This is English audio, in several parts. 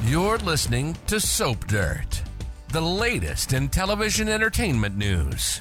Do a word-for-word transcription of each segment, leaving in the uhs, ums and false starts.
You're listening to Soap Dirt, the latest in television entertainment news.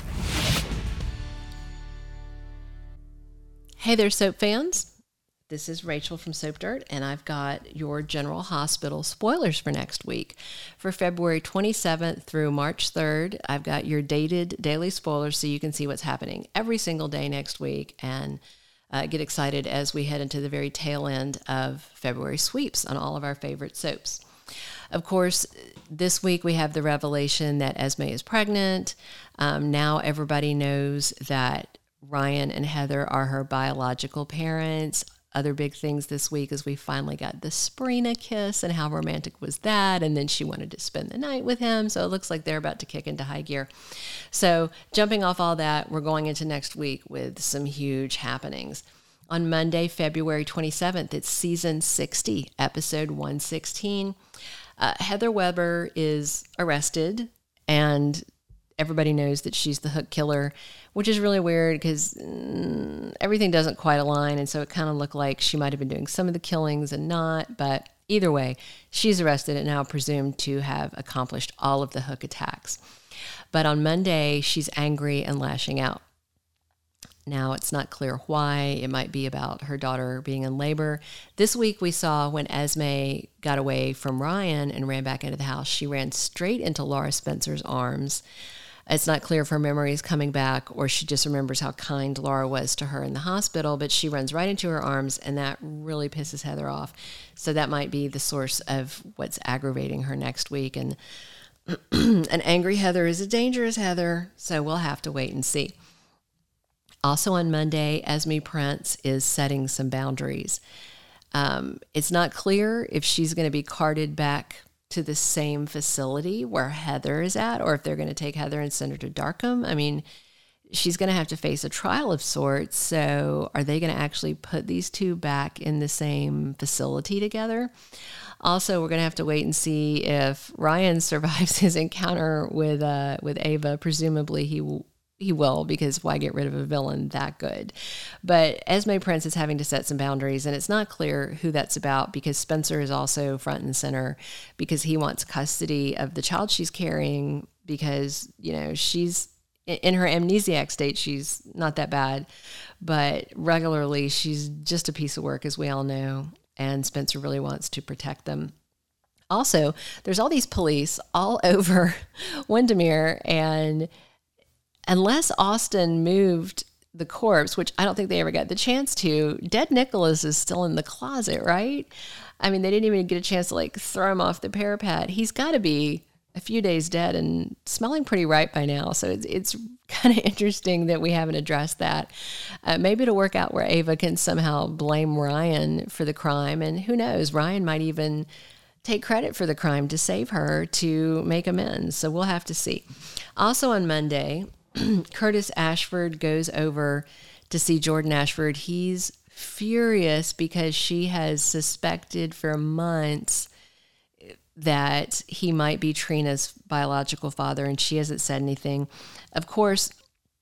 Hey there, soap fans. This is Rachel from Soap Dirt, and I've got your General Hospital spoilers for next week. For February twenty-seventh through March third, I've got your dated daily spoilers so you can see what's happening every single day next week and uh, get excited as we head into the very tail end of February sweeps on all of our favorite soaps. Of course, this week we have the revelation that Esme is pregnant. Um, now everybody knows that Ryan and Heather are her biological parents. Other big things this week is we finally got the Sabrina kiss, and how romantic was that? And then she wanted to spend the night with him. So it looks like they're about to kick into high gear. So jumping off all that, we're going into next week with some huge happenings. On Monday, February twenty-seventh, it's season sixty, episode one sixteen. Uh, Heather Weber is arrested, and everybody knows that she's the hook killer, which is really weird because mm, everything doesn't quite align, and so it kind of looked like she might have been doing some of the killings and not, but either way, she's arrested and now presumed to have accomplished all of the hook attacks. But on Monday, she's angry and lashing out. Now, it's not clear why. It might be about her daughter being in labor. This week we saw when Esme got away from Ryan and ran back into the house, she ran straight into Laura Spencer's arms. It's not clear if her memory is coming back or she just remembers how kind Laura was to her in the hospital, but she runs right into her arms, and that really pisses Heather off. So that might be the source of what's aggravating her next week. And an angry Heather is a dangerous Heather, so we'll have to wait and see. Also on Monday, Esme Prince is setting some boundaries. Um, it's not clear if she's going to be carted back to the same facility where Heather is at, or if they're going to take Heather and send her to Darkham. I mean, she's going to have to face a trial of sorts. So are they going to actually put these two back in the same facility together? Also, we're going to have to wait and see if Ryan survives his encounter with uh, with Ava. Presumably he will. He will, because why get rid of a villain that good? But Esme Prince is having to set some boundaries, and it's not clear who that's about, because Spencer is also front and center because he wants custody of the child she's carrying, because, you know, she's in her amnesiac state. She's not that bad, but regularly she's just a piece of work, as we all know, and Spencer really wants to protect them. Also, there's all these police all over Windermere, and unless Austin moved the corpse, which I don't think they ever got the chance to, dead Nicholas is still in the closet, right? I mean, they didn't even get a chance to like throw him off the parapet. He's got to be a few days dead and smelling pretty ripe by now. So it's, it's kind of interesting that we haven't addressed that. Uh, maybe it'll work out where Ava can somehow blame Ryan for the crime. And who knows, Ryan might even take credit for the crime to save her, to make amends. So we'll have to see. Also on Monday, Curtis Ashford goes over to see Jordan Ashford. He's furious because she has suspected for months that he might be Trina's biological father, and she hasn't said anything. Of course,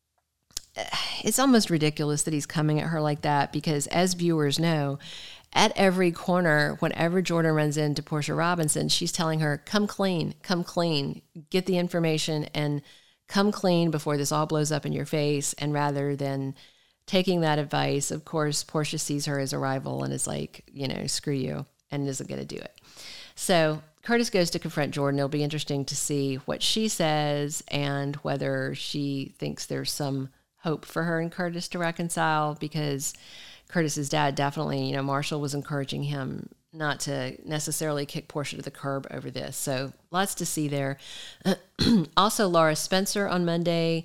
it's almost ridiculous that he's coming at her like that, because as viewers know, at every corner, whenever Jordan runs into Portia Robinson, she's telling her, come clean, come clean, get the information and come clean before this all blows up in your face. And rather than taking that advice, of course, Portia sees her as a rival and is like, you know, screw you, and isn't going to do it. So Curtis goes to confront Jordan. It'll be interesting to see what she says and whether she thinks there's some hope for her and Curtis to reconcile, because Curtis's dad definitely, you know, Marshall was encouraging him not to necessarily kick Portia to the curb over this. So lots to see there. Also, Laura Spencer on Monday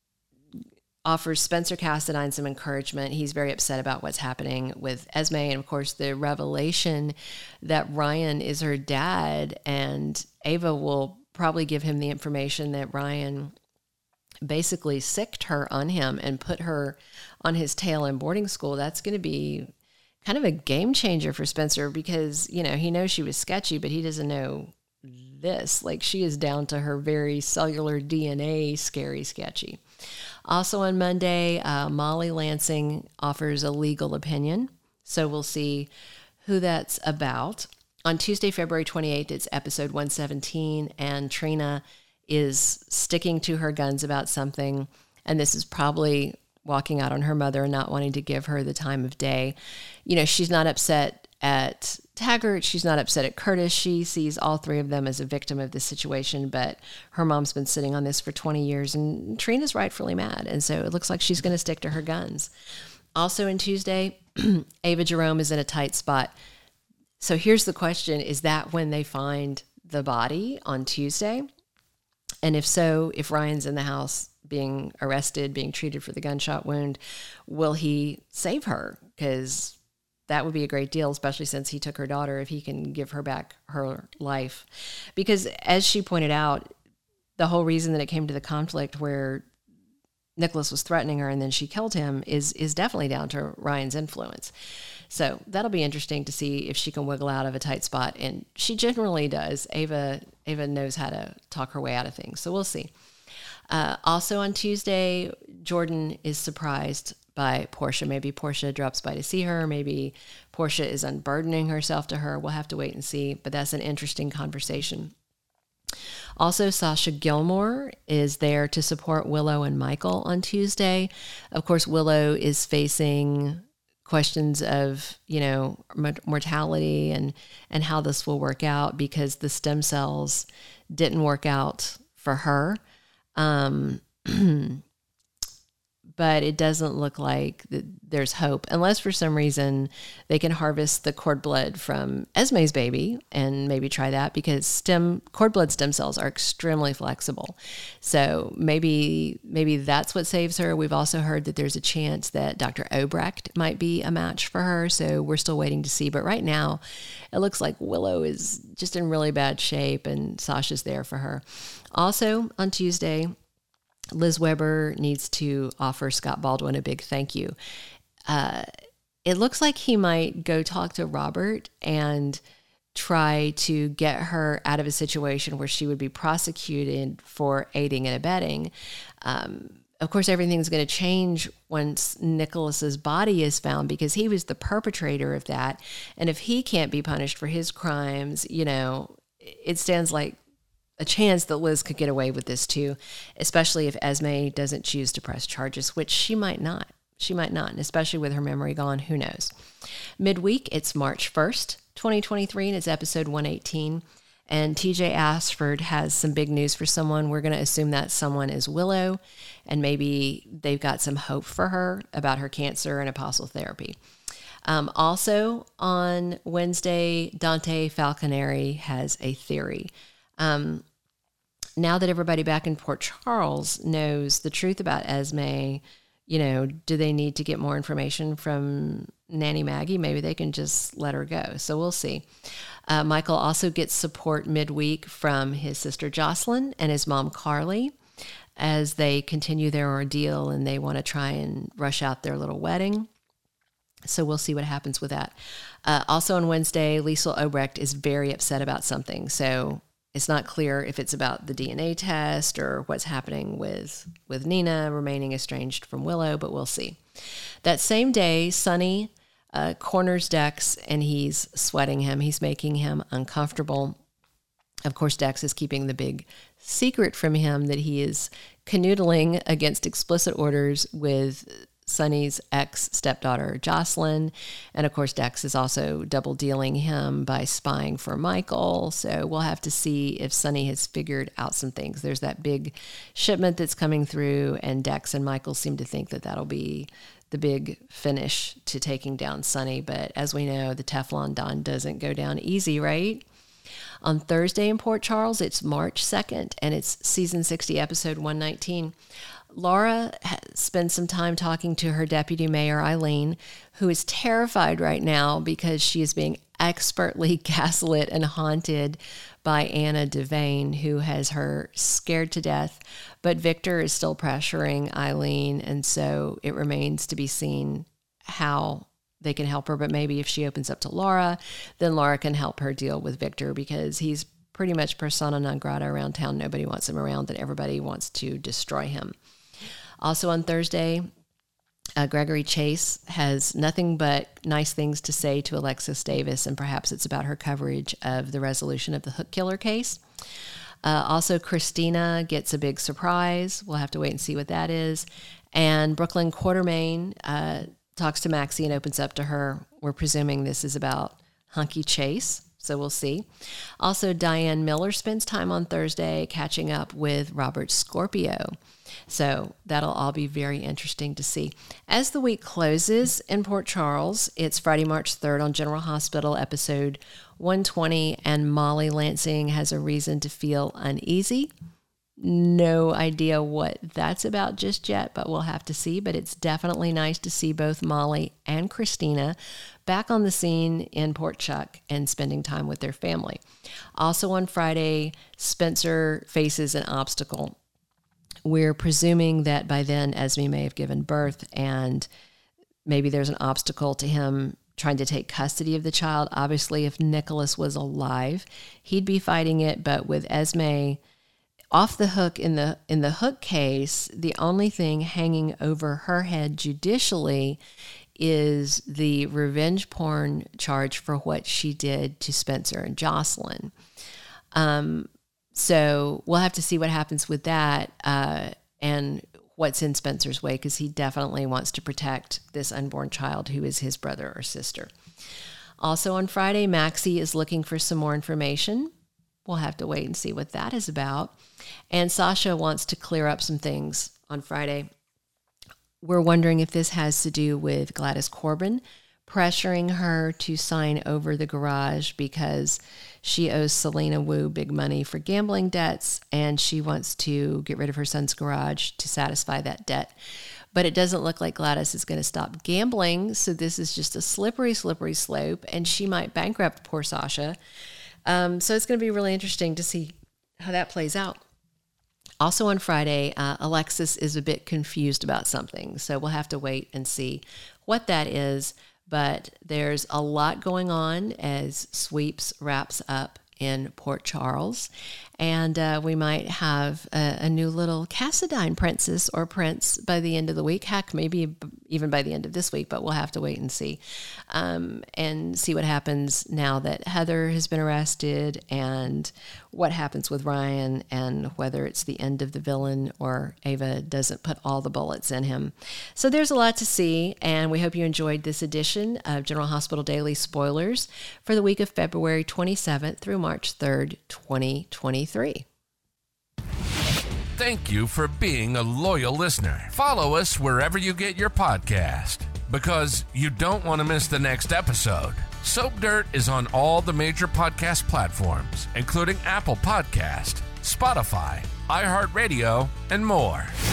offers Spencer Cassadine some encouragement. He's very upset about what's happening with Esme. And of course, the revelation that Ryan is her dad, and Ava will probably give him the information that Ryan basically sicked her on him and put her on his tail in boarding school. That's going to be kind of a game changer for Spencer, because, you know, he knows she was sketchy, but he doesn't know this. Like, she is down to her very cellular D N A scary sketchy. Also on Monday, uh, Molly Lansing offers a legal opinion. So we'll see who that's about. on Tuesday, February twenty-eighth, it's episode one seventeen, and Trina is sticking to her guns about something, and this is probably walking out on her mother and not wanting to give her the time of day. You know, she's not upset at Taggart. She's not upset at Curtis. She sees all three of them as a victim of this situation, but her mom's been sitting on this for twenty years, and Trina's rightfully mad, and so it looks like she's going to stick to her guns. Also in Tuesday, Ava Jerome is in a tight spot. So here's the question. Is that when they find the body on Tuesday? And if so, if Ryan's in the house being arrested, being treated for the gunshot wound, will he save her? Because that would be a great deal, especially since he took her daughter, if he can give her back her life. Because as she pointed out, the whole reason that it came to the conflict where Nicholas was threatening her and then she killed him is is definitely down to Ryan's influence. So that'll be interesting to see if she can wiggle out of a tight spot. And she generally does. Ava Ava knows how to talk her way out of things. So we'll see. Uh, also on Tuesday, Jordan is surprised by Portia. Maybe Portia drops by to see her. Maybe Portia is unburdening herself to her. We'll have to wait and see. But that's an interesting conversation. Also, Sasha Gilmore is there to support Willow and Michael on Tuesday. Of course, Willow is facing questions of, you know, mortality and, and how this will work out because the stem cells didn't work out for her. Um, but it doesn't look like there's hope unless for some reason they can harvest the cord blood from Esme's baby and maybe try that because stem cord blood stem cells are extremely flexible. So maybe maybe that's what saves her. We've also heard that there's a chance that Doctor Obrecht might be a match for her. So we're still waiting to see. But right now it looks like Willow is just in really bad shape and Sasha's there for her. Also on Tuesday, Liz Weber needs to offer Scott Baldwin a big thank you. Uh, it looks like he might go talk to Robert and try to get her out of a situation where she would be prosecuted for aiding and abetting. Um, of course, everything's going to change once Nicholas's body is found because he was the perpetrator of that. And if he can't be punished for his crimes, you know, it stands like a chance that Liz could get away with this too, especially if Esme doesn't choose to press charges, which she might not. She might not, and especially with her memory gone, who knows. Midweek, it's March first, twenty twenty-three, and it's episode one eighteen. And T J Ashford has some big news for someone. We're going to assume that someone is Willow, and maybe they've got some hope for her about her cancer and apostle therapy. Um, also on Wednesday, Dante Falconeri has a theory. Um, Now that everybody back in Port Charles knows the truth about Esme, you know, do they need to get more information from Nanny Maggie? Maybe they can just let her go. So we'll see. Uh, Michael also gets support midweek from his sister Jocelyn and his mom Carly as they continue their ordeal and they want to try and rush out their little wedding. So we'll see what happens with that. Uh, also on Wednesday, Liesl Obrecht is very upset about something. So it's not clear if it's about the D N A test or what's happening with, with Nina remaining estranged from Willow, but we'll see. That same day, Sonny uh, corners Dex and he's sweating him. He's making him uncomfortable. Of course, Dex is keeping the big secret from him that he is canoodling against explicit orders with Sonny's ex-stepdaughter, Jocelyn. And of course, Dex is also double dealing him by spying for Michael. So we'll have to see if Sonny has figured out some things. There's that big shipment that's coming through, and Dex and Michael seem to think that that'll be the big finish to taking down Sonny. But as we know, the Teflon Don doesn't go down easy, right? On Thursday in Port Charles, it's March second, and it's season sixty, episode one nineteen. Laura spends some time talking to her deputy mayor, Eileen, who is terrified right now because she is being expertly gaslit and haunted by Anna Devane, who has her scared to death. But Victor is still pressuring Eileen, and so it remains to be seen how they can help her. But maybe if she opens up to Laura, then Laura can help her deal with Victor because he's pretty much persona non grata around town. Nobody wants him around, and everybody wants to destroy him. Also on Thursday, Uh, Gregory Chase has nothing but nice things to say to Alexis Davis, and perhaps it's about her coverage of the resolution of the Hook Killer case. Uh, also, Christina gets a big surprise. We'll have to wait and see what that is. And Brooklyn Quartermain uh, talks to Maxie and opens up to her. We're presuming this is about Hunky Chase, so we'll see. Also, Diane Miller spends time on Thursday catching up with Robert Scorpio. So that'll all be very interesting to see. As the week closes in Port Charles, it's Friday, March third on General Hospital, episode one twenty, and Molly Lansing has a reason to feel uneasy. No idea what that's about just yet, but we'll have to see. But it's definitely nice to see both Molly and Christina back on the scene in Port Chuck and spending time with their family. Also on Friday, Spencer faces an obstacle. We're presuming that by then Esme may have given birth, and maybe there's an obstacle to him trying to take custody of the child. Obviously, if Nicholas was alive, he'd be fighting it, but with Esme off the hook in the in the Hook case, the only thing hanging over her head judicially is the revenge porn charge for what she did to Spencer and Jocelyn. Um, so we'll have to see what happens with that uh, and what's in Spencer's way, because he definitely wants to protect this unborn child who is his brother or sister. Also on Friday, Maxie is looking for some more information. We'll have to wait and see what that is about. And Sasha wants to clear up some things on Friday. We're wondering if this has to do with Gladys Corbin pressuring her to sign over the garage because she owes Selena Wu big money for gambling debts, and she wants to get rid of her son's garage to satisfy that debt. But it doesn't look like Gladys is going to stop gambling, so this is just a slippery, slippery slope, and she might bankrupt poor Sasha. Um, so it's going to be really interesting to see how that plays out. Also on Friday, uh, Alexis is a bit confused about something, so we'll have to wait and see what that is. But there's a lot going on as Sweeps wraps up in Port Charles, and uh, we might have a, a new little Cassadine princess or prince by the end of the week. Heck, maybe even by the end of this week, but we'll have to wait and see. Um, and see what happens now that Heather has been arrested, and what happens with Ryan, and whether it's the end of the villain or Ava doesn't put all the bullets in him. So there's a lot to see, and we hope you enjoyed this edition of General Hospital Daily Spoilers for the week of February twenty-seventh through March third, twenty twenty-three. Thank you for being a loyal listener. Follow us wherever you get your podcast, because you don't want to miss the next episode. Soap Dirt is on all the major podcast platforms, including Apple Podcast, Spotify, iHeartRadio, and more.